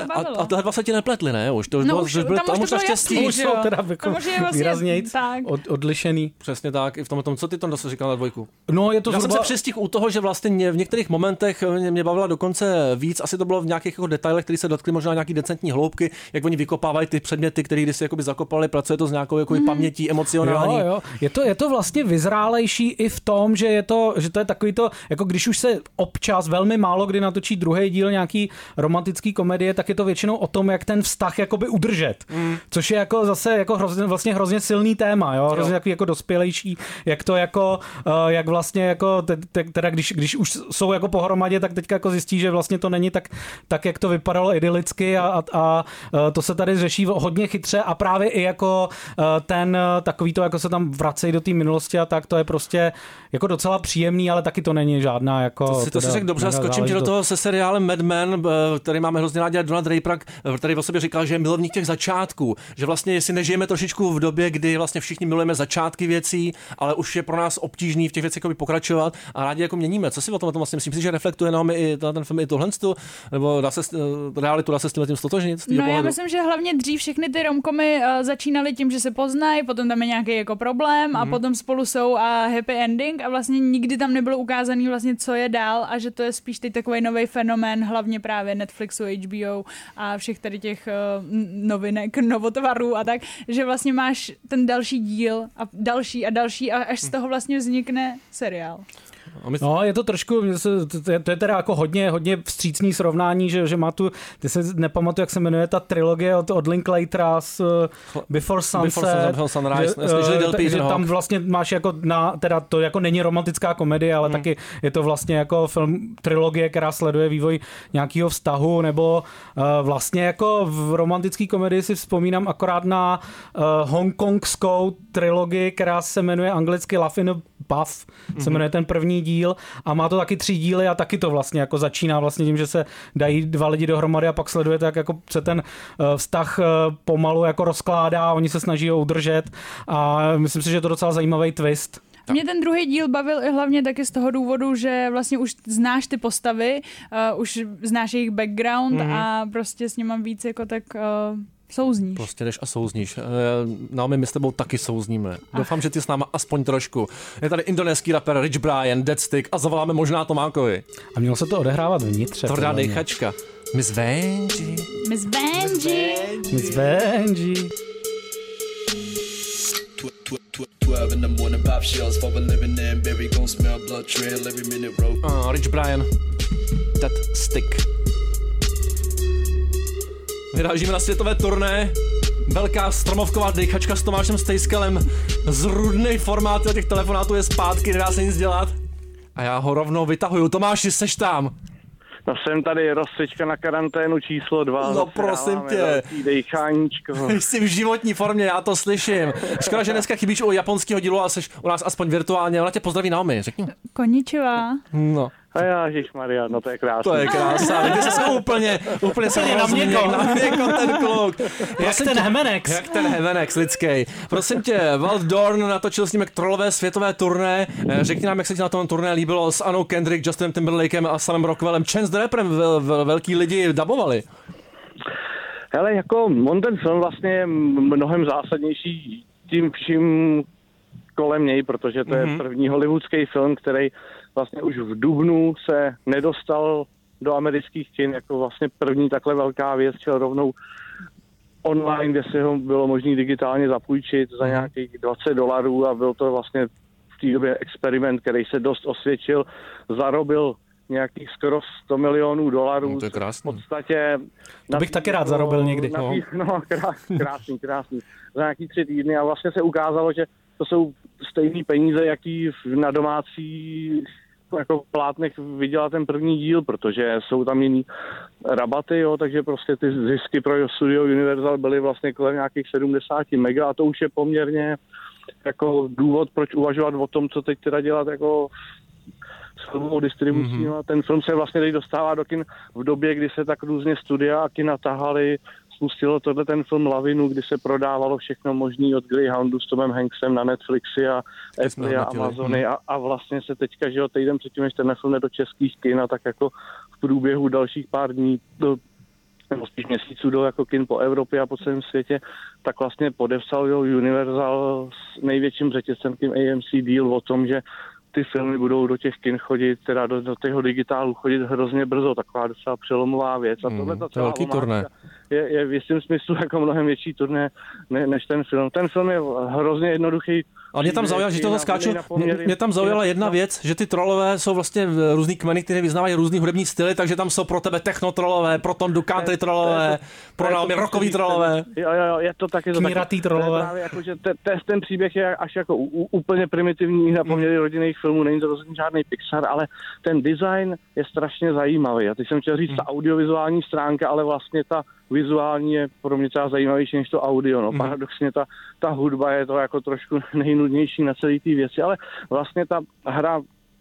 A tohle vlastně ti nepletli, ne? Už to
tam už to
štěstí. Už jsou teda výrazněji odlišený.
Přesně tak. I v tom, co ty tam říkal na dvojku?
No, je to
já jsem se přistihl u toho, že vlastně v některých momentech mě bavila dokonce víc, asi to bylo v nějakých jako detailech, které se dotkly možná nějaký decentní hloubky, jak oni vykopávají ty předměty, které když si jakoby zakopali, pracuje to s nějakou jako pamětí emocionální.
Jo. Je to vlastně vyzrálejší i v tom, že to je takový to, jako když už se občas velmi málo kdy natočí druhý díl nějaký romantický komedie, tak je to většinou o tom, jak ten vztah jakoby udržet. Což je jako zase jako hrozně silný téma, jo? Hrozně takový jako dospělejší, jak to jako jak vlastně jako teda když už jsou jako pohromadě, tak teďka jako zjistí, že vlastně to není tak jak to vypadalo idylicky a to se tady řeší hodně chytře a právě i jako ten takový to, jako se tam vracejí do té minulosti a tak, to je prostě jako docela příjemný, ale taky to není žádná jako...
To si řekl dobře, skočím do toho se seriálem Mad Men, který máme hrozně rádi, Donald Draper, který o sobě říkal, že je milovník těch začátků, že vlastně jestli nežijeme trošičku v době, kdy vlastně všichni milujeme začátky věcí, ale už je pro nás obtížný v těch věcech pokračovat a rádi jako měníme. Co si o tom vlastně myslím? Myslím si, že reflektuje nám i ten film i tohle, nebo dá se s tím stotožnit?
No, já myslím, že hlavně dřív všechny ty romkomy začínaly tím, že se poznají, potom tam je nějaký jako problém a potom spolu jsou a happy ending a vlastně nikdy tam nebylo ukázaný vlastně, co je dál a že to je spíš teď takový nový fenomén, hlavně právě Netflixu, HBO a všech tady těch novinek, novotvarů a tak, že vlastně máš ten další díl a další a až z toho vlastně vznikne seriál.
No, je to trošku, to je teda jako hodně vstřícný srovnání, že má tu, ty se nepamatuju, jak se jmenuje ta trilogie od Linklatera z Before Sunset, že tam vlastně máš jako teda to jako není romantická komedie, ale taky je to vlastně jako film, trilogie, která sleduje vývoj nějakého vztahu, nebo vlastně jako v romantické komedii si vzpomínám akorát na hongkongskou trilogii, která se jmenuje anglicky Love in a Buff, se jmenuje ten první díl a má to taky 3 díly a taky to vlastně jako začíná vlastně tím, že se dají 2 lidi dohromady a pak sleduje tak jako se ten vztah pomalu jako rozkládá, oni se snaží ho udržet a myslím si, že je to docela zajímavý twist.
Mě ten druhý díl bavil i hlavně taky z toho důvodu, že vlastně už znáš ty postavy, už znáš jejich background a prostě s nima víc jako tak... souzníš.
Prostě jdeš a souzníš. Naomi, my s tebou taky souzníme. Doufám, že ty s náma aspoň trošku. Je tady indonéský rapper Rich Brian, Deadstick a zavoláme možná Tomákovi.
A mělo se to odehrávat vnitře.
Tvrdá dejchačka. Miss Vanjie.
Miss Vanjie.
Miss Vanjie.
12 in the morning, pop shells for a living in Barry gon' smell blood trail every minute road.
Rich Brian. Deadstick. Vyrážíme na světové turné. Velká stromovková dejchačka s Tomášem Stejskalem. Zrudnej formát těch telefonátů je zpátky, nedá se nic dělat. A já ho rovnou vytahuju. Tomáši, seš tam?
No jsem tady, rozcvička na karanténu číslo 2.
No prosím tě.
Dejcháníčko.
Jsi v životní formě, já to slyším. Škoda, že dneska chybíš u japonského dílu a seš u nás aspoň virtuálně. Ona tě pozdraví Naomi, řekni.
Konnichiwa.
No.
A já, ježmarja, no to je krásný.
To je krásný, ty jsi úplně se
na měko
ten kluk.
Jak
ten Hevenex lidský. Prosím tě, Walt Dorn natočil s ním trollové světové turné. Řekni nám, jak se ti na tom turné líbilo s Annou Kendrick, Justinem Timberlakem a Samem Rockwellem. Chance the Rapperem velký lidi dabovali.
Hele, jako on ten film vlastně je mnohem zásadnější tím vším kolem něj, protože to je první hollywoodský film, který vlastně už v dubnu se nedostal do amerických kin jako vlastně první takhle velká věc, šel rovnou online, kde si ho bylo možné digitálně zapůjčit za nějakých $20 a byl to vlastně v té době experiment, který se dost osvědčil, zarobil nějakých skoro $100 milionů.
No, to je krásný.
V podstatě...
To bych taky rád zarobil někdy.
Krásný. Za nějaký 3 týdny a vlastně se ukázalo, že to jsou stejný peníze, jaký na domácí jako plátnech viděla ten první díl, protože jsou tam jiný rabaty, jo, takže prostě ty zisky pro Studio Universal byly vlastně kolem nějakých 70 mega a to už je poměrně jako důvod, proč uvažovat o tom, co teď teda dělat jako s filmovou distribucí. No, ten film se vlastně teď dostává do kin v době, kdy se tak různě studia a kina tahali. Spustilo ten film lavinu, kdy se prodávalo všechno možný od Greyhoundu s Tomem Hanksem na Netflixy a Apple a Amazony a vlastně se teďka, že jo, týden předtím, než ten film jde do českých kin a tak jako v průběhu dalších pár dní nebo spíš měsíců do jako kin po Evropě a po celém světě, tak vlastně podepsal Universal s největším řetězcem tím AMC deal o tom, že ty filmy budou do těch kin chodit, teda do toho digitálu chodit hrozně brzo, taková docela přelomová věc. A tohle ta celá je v jistém smyslu jako mnohem větší turné než ten film. Ten film je hrozně jednoduchý.
A mě tam zaujalo, že toho skáču, mě tam zaujala jedna věc, že ty trolové jsou vlastně různý kmeny, které vyznávají různý hudební styly, takže tam jsou pro tebe techno trolové, pro Tondu country trolové, pro námi rockový trolové.
Jo, je to taky.
Kníratý trolové.
Právě jako, že ten příběh je až jako úplně primitivní na poměry rodinných filmů, není to rozhodně žádný Pixar, ale ten design je strašně zajímavý. A teď jsem chtěl říct ta audiovizuální stránka, ale vlastně ta vizuální je pro mě třeba zajímavější než to audio. No. Paradoxně ta hudba je to jako trošku nejnudnější na celé té věci, ale vlastně ta hra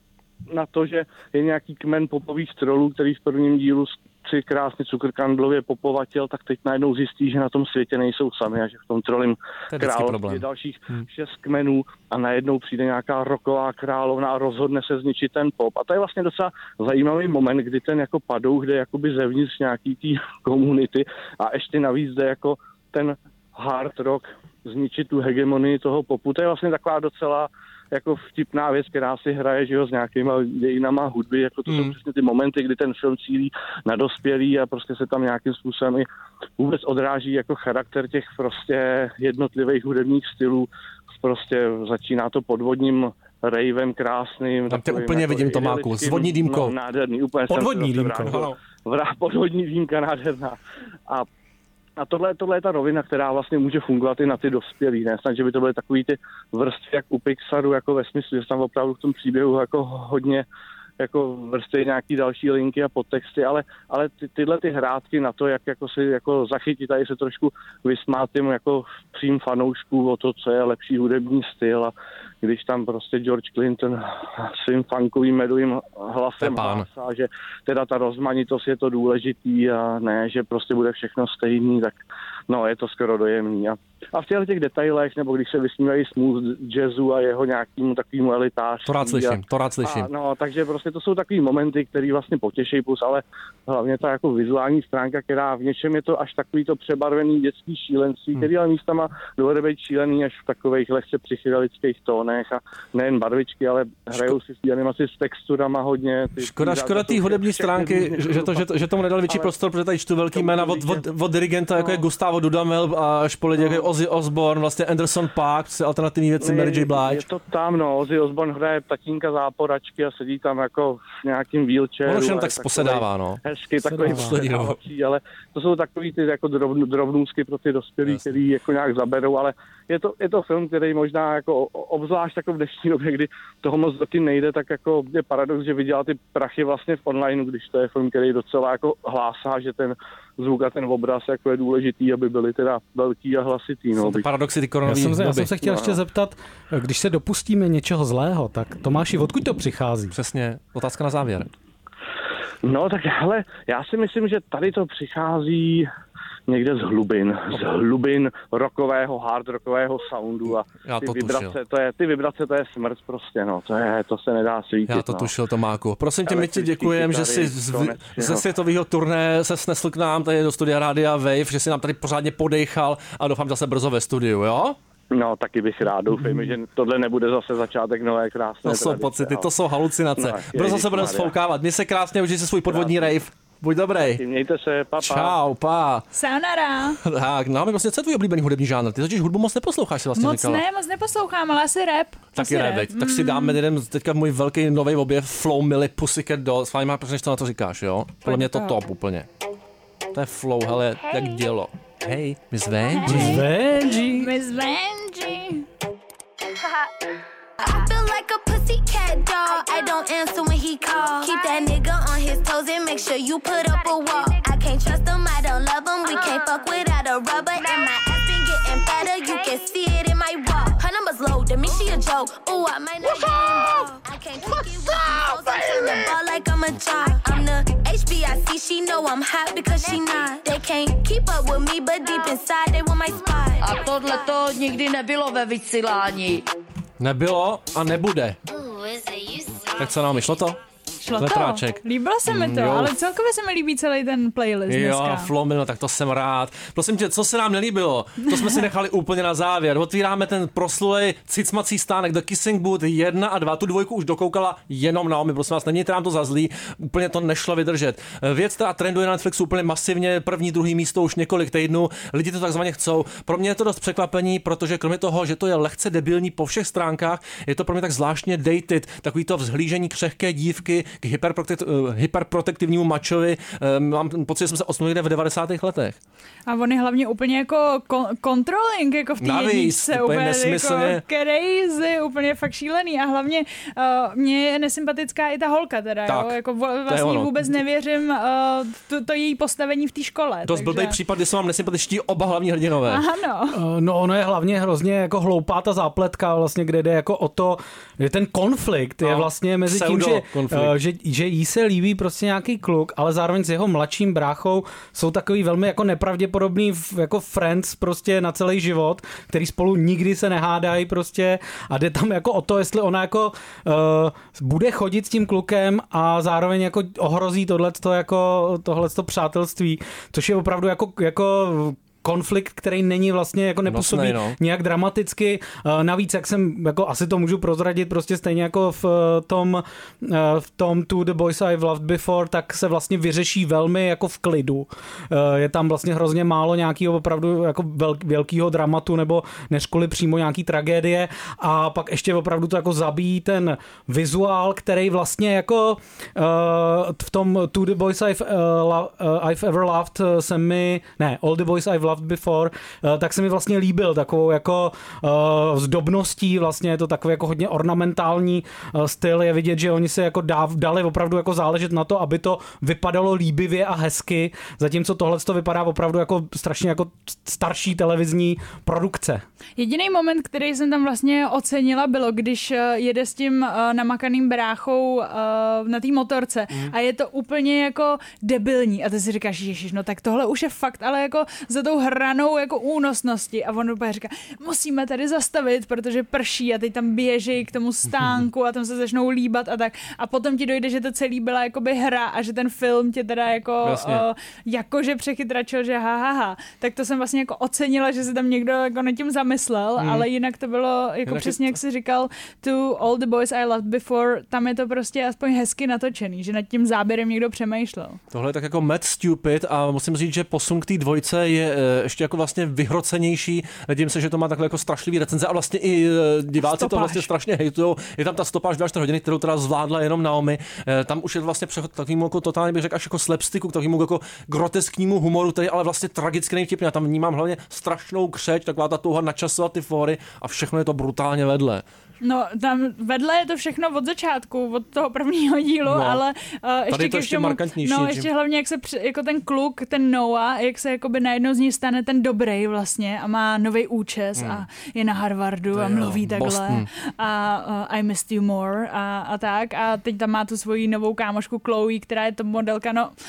na to, že je nějaký kmen popových trolů, který v prvním dílu si krásně cukrkandlově popovatil, tak teď najednou zjistí, že na tom světě nejsou sami a že v tom trolím království je dalších 6 kmenů a najednou přijde nějaká rocková královna a rozhodne se zničit ten pop. A to je vlastně docela zajímavý moment, kdy ten jako padouch jde jakoby zevnitř nějaký té komunity a ještě navíc jde jako ten hard rock zničit tu hegemonii toho popu. To je vlastně taková docela jako vtipná věc, která si hraje, že jo, s nějakýma dějinama hudby, jako to jsou přesně ty momenty, kdy ten film cílí na dospělý a prostě se tam nějakým způsobem i vůbec odráží jako charakter těch prostě jednotlivých hudebních stylů. Prostě začíná to podvodním ravem krásným.
Tam tě úplně jako vidím, Tomáku, s vodní dýmkou.
No, nádherný, úplně
podvodní dýmkou.
Podvodní dýmka nádherná. A tohle je ta rovina, která vlastně může fungovat i na ty dospělí. Ne snad, že by to byly takový ty vrstvy jak u Pixaru, jako ve smyslu, že tam opravdu v tom příběhu jako hodně jako vrstvy nějaký další linky a podtexty, ale tyhle ty hrátky na to, jak jako si jako zachytit, tady se trošku vysmát tím jako přím fanoušků o to, co je lepší hudební styl a když tam prostě George Clinton svým funkovým medovým hlasem hlásá, že teda ta rozmanitost je to důležitý a ne, že prostě bude všechno stejný, tak no, je to skoro dojemný. A v těch detailech, nebo když se vysmívají smooth jazzu a jeho nějakému takovému elitářství.
To rád slyším.
No, takže prostě to jsou takový momenty, které vlastně potěší plus, ale hlavně ta jako vizuální stránka, která v něčem je to až takový to přebarvený dětský šílenství, který ale místama dovede být šílený až v takových lehce psychedelických tónech a nejen barvičky, ale hrajou si s animaci s texturama hodně.
Škoda té hudební stránky, že tomu nedal větší prostor, protože tady čtu velký jména od dirigenta, jako je Gustavo Dudamel až po lidi, jako je Ozzy Osbourne, vlastně Anderson .Paak, alternativní věci Mary J. Blige.
Je to tam, no, Ozzy Osbourne hraje tatínka záporačky a sedí tam jako v nějakým wheelchairu.
Ono všem tak posedává, no.
Hezky, takový posedávací, ale to jsou takový ty jako drobnůzky pro ty dospělí, který jako nějak zaberou, ale je to film, který možná jako obzvlášť jako v dnešní době, kdy toho moc do kin nejde, tak jako je paradox, že vydělá ty prachy vlastně v online, když to je film, který docela jako hlásá, že ten zvuk a ten obraz jako je důležitý, aby byly teda velký a hlasitý. No,
paradoxy ty koronový doby.
Já jsem se chtěl ještě zeptat, když se dopustíme něčeho zlého, tak Tomáši, odkud to přichází?
Přesně, otázka na závěr.
No tak hele, já si myslím, že tady to přichází někde z hlubin rockového, hard rockového soundu a ty vibrace, to je smrt prostě, no, to se nedá svítit.
Já to tušil, Tomáku. Prosím tě, my ti děkujem, že jsi ze světového turné se snesl k nám tady do studia Rádia Wave, že jsi nám tady pořádně podejchal a doufám zase brzo ve studiu, jo?
No, taky bych rád. Doufejme, že tohle nebude zase začátek nové krásné
To jsou pocity, to jsou halucinace. No, brzo se budeme sfoukávat. Měj se krásně, užij si svůj podvodní rave. Buď dobrý.
Mějte se, pa.
Čau, pa.
Sayonara.
Tak, no, vlastně, co je tvůj oblíbený hudební žánr? Ty totiž hudbu moc neposloucháš, si vlastně říkala.
Moc neposlouchám, ale asi rap.
Taky rap. Tak si dáme jeden teďka můj velký nový objev Flow Milli Pussycat Dolls. Fajn, má než to na to říkáš, jo? Podle mě to top úplně. To je flow, hele, jak dělo. Hej, Miss Vanjie.
I feel like a pussycat dog. I don't answer when he calls. Keep that nigga on his toes and make sure you put up a wall. I can't trust him, I don't love him. We can't fuck without a rubber. And my ass been getting fatter. You can see it in my walk. Her number's low, to me she a joke. Ooh, I might not get involved. I can't kick it with these hoes. I'm trying to ball like I'm a job. I'm the HBIC, she know I'm hot because she not. They can't keep up with me, but deep inside they want my spot.
A tohle to nikdy nebylo ve vysílání.
Nebylo a nebude. Tak co nám vyšlo to?
Šlo letráček. To. Líbilo se mi to, ale celkově se mi líbí celý ten playlist dneska.
Jo, Flow Milli, no tak to jsem rád. Prosím tě, co se nám nelíbilo? To jsme si nechali úplně na závěr. Otvíráme ten proslulej cicmací stánek The Kissing Booth 1 a 2. Tu 2 už dokoukala jenom Naomi, prosím vás, není nám to za zlý, úplně to nešlo vydržet. Věc, která trenduje na Netflixu úplně masivně, první, druhý místo už několik týdnů, lidi to takzvaně chcou. Pro mě je to dost překvapení, protože kromě toho, že to je lehce debilní po všech stránkách, je to pro mě tak zvláštně dated, takový to vzhlížení křehké dívky k hyperprotektivnímu mačovi. Mám pocit, že jsme se osnuli někde v 90. letech.
A on je hlavně úplně jako controlling, jako v té jedničce, úplně nesmyslně. Jako crazy, úplně fakt šílený a hlavně mě je nesympatická i ta holka teda, tak, jo? Jako vlastně vůbec nevěřím to její postavení v té škole.
To zblbej případ, kdy jsou vám nesympatičtí oba hlavní hrdinové.
Ano.
No ono je hlavně hrozně jako hloupá ta zápletka vlastně, kde jde jako o to, že ten konflikt je vlastně mezi tím, že jí se líbí prostě nějaký kluk, ale zároveň s jeho mladším bráchou jsou takový velmi jako nepravděpodobný jako friends prostě na celý život, který spolu nikdy se nehádají prostě a jde tam jako o to, jestli ona jako bude chodit s tím klukem a zároveň jako ohrozí tohleto přátelství, což je opravdu jako konflikt, který není vlastně jako nepůsobí nějak dramaticky. Navíc, jak jsem, jako asi to můžu prozradit, prostě stejně jako v tom To the Boys I've Loved Before, tak se vlastně vyřeší velmi jako v klidu. Je tam vlastně hrozně málo nějakého opravdu jako velkého dramatu nebo než kvůli přímo nějaký tragédie a pak ještě opravdu to jako zabíjí ten vizuál, který vlastně jako v tom To the Boys I've Ever Loved All the Boys I've Loved Before, tak se mi vlastně líbil takovou jako zdobností, vlastně je to takový jako hodně ornamentální styl, je vidět, že oni se jako dali opravdu jako záležet na to, aby to vypadalo líbivě a hezky, zatímco tohle to vypadá opravdu jako strašně jako starší televizní produkce.
Jediný moment, který jsem tam vlastně ocenila, bylo, když jede s tím namakaným bráchou na té motorce a je to úplně jako debilní a ty si říkáš, ježiš, no tak tohle už je fakt, ale jako za tou hranou jako únosnosti a on úplně říká, musíme tady zastavit, protože prší a teď tam běžejí k tomu stánku a tam se začnou líbat a tak a potom ti dojde, že to celý byla jakoby hra a že ten film tě teda jako jakože přechytračil, že tak to jsem vlastně jako ocenila, že se tam někdo jako nad tím zamyslel, ale jinak to bylo jako přesně jak jsi říkal To All the Boys I Loved Before, tam je to prostě aspoň hezky natočený, že nad tím záběrem někdo přemýšlel.
Tohle je tak jako mad stupid a musím říct, že posun k té dvojce je ještě jako vlastně vyhrocenější. Nedím se, že to má takhle jako strašlivý recenze a vlastně i diváci to vlastně strašně hejtujou. Je tam ta stopáž 2 hodiny, kterou teda zvládla jenom Naomi. Tam už je vlastně přechod k takovému jako totálně bych řekl až jako slapsticku, k takovému jako grotesknímu humoru, který ale vlastně tragicky nejvtipný. Já tam vnímám hlavně strašnou křeč, taková ta touha načasovat ty fóry a všechno je to brutálně vedle.
No, tam vedle je to všechno od začátku, od toho prvního dílu, ale ještě
to ještě markantnější.
No, ještě hlavně, jak se jako ten kluk, ten Noah, jak se jakoby najednou z ní stane ten dobrý vlastně a má nový účes a je na Harvardu a mluví takhle Boston. A I missed you more a tak a teď tam má tu svoji novou kámošku Chloe, která je to modelka,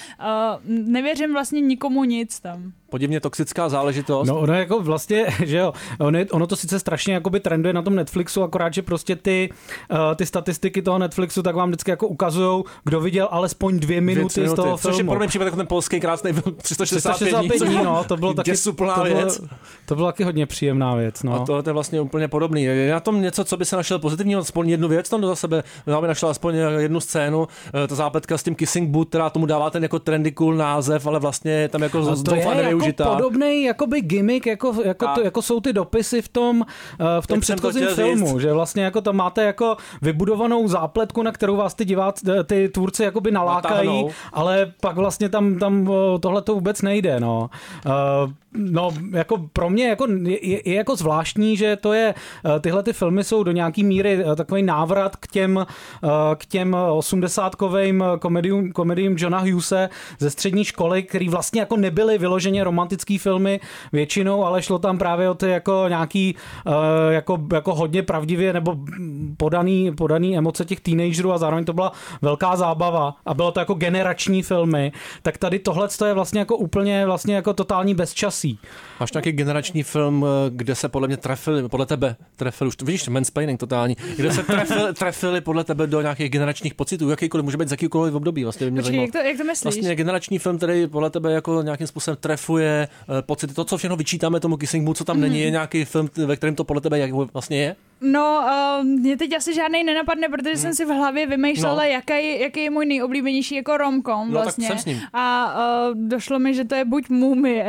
nevěřím vlastně nikomu nic tam.
Podivně toxická záležitost.
No ono jako vlastně, že jo, ono to sice strašně jakoby trenduje na tom Netflixu, akorát, že prostě ty statistiky toho Netflixu tak vám vždycky jako ukazujou, kdo viděl alespoň 2 minuty z toho filmu.
Což je pro mě případ jako ten polský krásný film 365
dní, no, to bylo taky
věc.
To byla taky hodně příjemná věc, no.
A to je vlastně úplně podobný. Je na tom něco, co by se našel pozitivního, aspoň jednu věc tam za sebe. Já bych našel aspoň jednu scénu, ta zápletka s tím Kissing Booth, která tomu dává ten jako trendy cool název, ale vlastně tam jako doufá nevyužitá.
To je jako podobnej jakoby gimmick, jako jsou ty dopisy v tom předchozím filmu, že vlastně jako tam máte jako vybudovanou zápletku, na kterou vás ty tvůrci jakoby nalákají, ale pak vlastně tam tohle to vůbec nejde, no. No, jako pro mě jako je jako zvláštní, že to je, tyhle ty filmy jsou do nějaký míry takový návrat k těm 80kovým komediím Johna Hughese ze střední školy, který vlastně jako nebyly vyloženě romantický filmy většinou, ale šlo tam právě o ty jako nějaký jako hodně pravdivě nebo podaný emoce těch teenagerů a zároveň to byla velká zábava a bylo to jako generační filmy, tak tady tohle je vlastně jako úplně vlastně jako totální bezčasí.
Máš nějaký generační film, kde se podle mě podle tebe trefili, už vidíš, mansplaining totální, kde se trefili podle tebe do nějakých generačních pocitů, jakýkoliv, může být z jakýkoliv období, vlastně mě
zajímalo. Jak to myslíš?
Vlastně generační film, který podle tebe jako nějakým způsobem trefuje pocity, to, co všechno vyčítáme tomu Kissing Booth, co tam není, je nějaký film, ve kterém to podle tebe jak vlastně je?
No, mě teď asi žádnej nenapadne, protože jsem si v hlavě vymýšlela, jaký je můj nejoblíbenější jako rom-com vlastně.
Tak jsem s ním.
A došlo mi, že to je buď Mumie,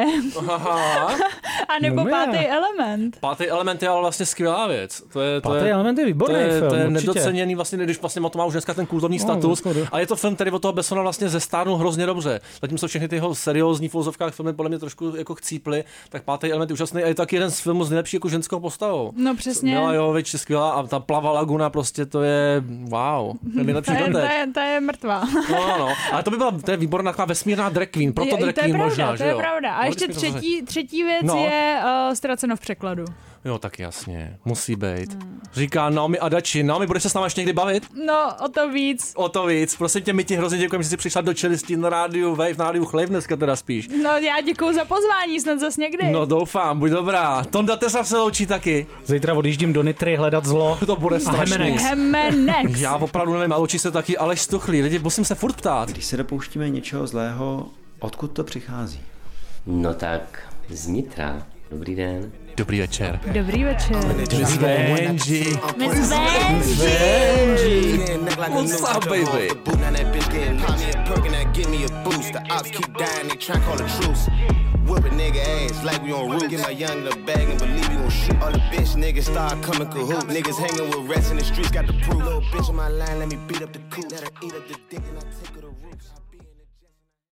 a nebo Pátý element.
Pátý element je ale vlastně skvělá věc.
Pátý element je výborný film,
to je
určitě.
nedoceněný vlastně, když vlastně to má už dneska ten kultovní status. A je to film, který od toho Bessona vlastně zestárnul hrozně dobře. Zatímco všechny ty jeho seriózní v uvozovkách filmy podle mě trošku jako chcíply, tak Pátý element je úžasný a je taky jeden z filmů s nejlepší jako ženskou postavou.
No přesně.
Mila Jovovič je skvělá a ta Plava Laguna prostě to je wow.
Ta je mrtvá.
No. Ale to je výborná taková vesmírná drag queen, proto drag queen možná,
že jo? To je pravda. A ještě třetí věc je Ztraceno v překladu.
Jo, tak jasně, musí být. Říká Naomi Adachi. Naomi, budeš se s námi ještě někdy bavit?
No, o to víc.
O to víc. Prosím tě, my ti hrozně děkujeme, že jsi přišla do Čelisti na rádiu Wave, na rádiu Chlev dneska teda spíš.
No, já děkuju za pozvání, snad zas někdy.
No, doufám, buď dobrá. Tonda Tesa se loučí taky.
Zítra odjíždím do Nitry hledat zlo.
To bude strašný.
Hemenex.
Já opravdu nevím, a loučí se taky Aleš Stuchlý. Lidi, musím se furt ptát.
Když se dopouštíme něčeho zlého, odkud to přichází?
No tak, z Nitra. Dobrý den.
Dobrý večer.
Dobrý večer.
Miss Benji.
Miss Benji.
What's up, baby?
Whip a nigga ass like we on route. Get my young little bag and believe you gon' shoot. All the bitch niggas start coming cahoot. Niggas hanging with rats in the streets, got the proof. Little bitch on my line, let me beat up the coop. Let her eat up the dick and I take her to roots.